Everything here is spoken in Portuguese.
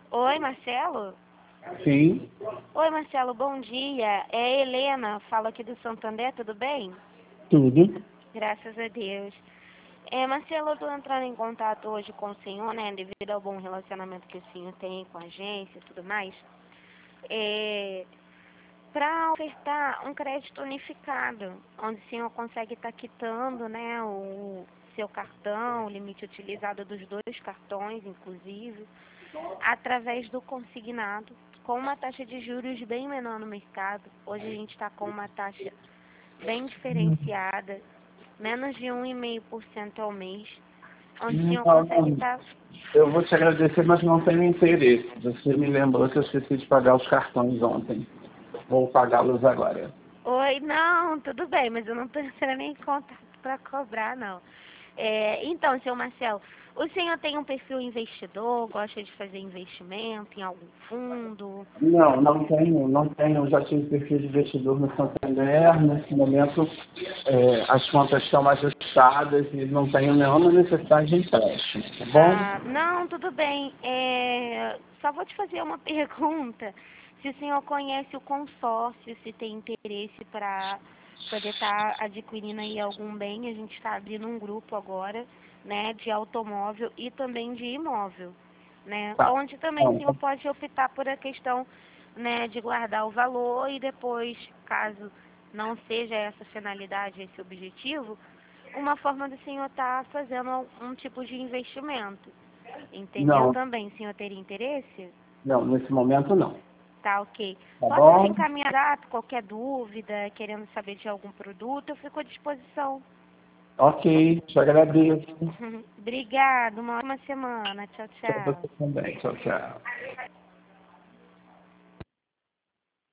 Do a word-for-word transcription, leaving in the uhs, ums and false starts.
Oi, Marcelo? Sim, Oi, Marcelo, bom dia. É a Helena, falo aqui do Santander, tudo bem? tudo. Graças a Deus. É, Marcelo, eu estou entrando em contato hoje com o senhor, né, devido ao bom relacionamento que o senhor tem com a agência e tudo mais, é, para ofertar um crédito unificado, onde o senhor consegue estar quitando, né, o seu cartão, o limite utilizado dos dois cartões, inclusive, através do consignado, com uma taxa de juros bem menor no mercado. Hoje a gente está com uma taxa bem diferenciada, menos de um vírgula cinco por cento ao mês, onde o senhor Não, consegue não. estar... Eu vou te agradecer, mas não tenho interesse. Você me lembrou que eu esqueci de pagar os cartões ontem. Vou pagá-los agora. Oi, não, tudo bem, mas eu não estou entrando em contato para cobrar, não. É, então, seu Marcelo, o senhor tem um perfil investidor, gosta de fazer investimento em algum fundo? Não, não tenho, não tenho. Eu já tive perfil de investidor no Santander. Nesse momento, é, as contas estão ajustadas e não tenho nenhuma necessidade de empréstimo, tá bom? Ah, não, tudo bem. É, só vou te fazer uma pergunta. Se o senhor conhece o consórcio, se tem interesse para poder estar adquirindo aí algum bem, a gente está abrindo um grupo agora, né, de automóvel e também de imóvel, né, Tá. onde também o Então, senhor pode optar por a questão, né, de guardar o valor e depois, caso não seja essa finalidade, esse objetivo, uma forma do senhor estar fazendo um tipo de investimento. Entendeu não, também? O senhor teria interesse? não, nesse momento não. Tá, ok. Tá Posso te bom? encaminhar data, qualquer dúvida, querendo saber de algum produto, eu fico à disposição. Ok, te agradeço. Obrigada, uma ótima semana. Tchau, Para tchau. você também. Tchau, tchau.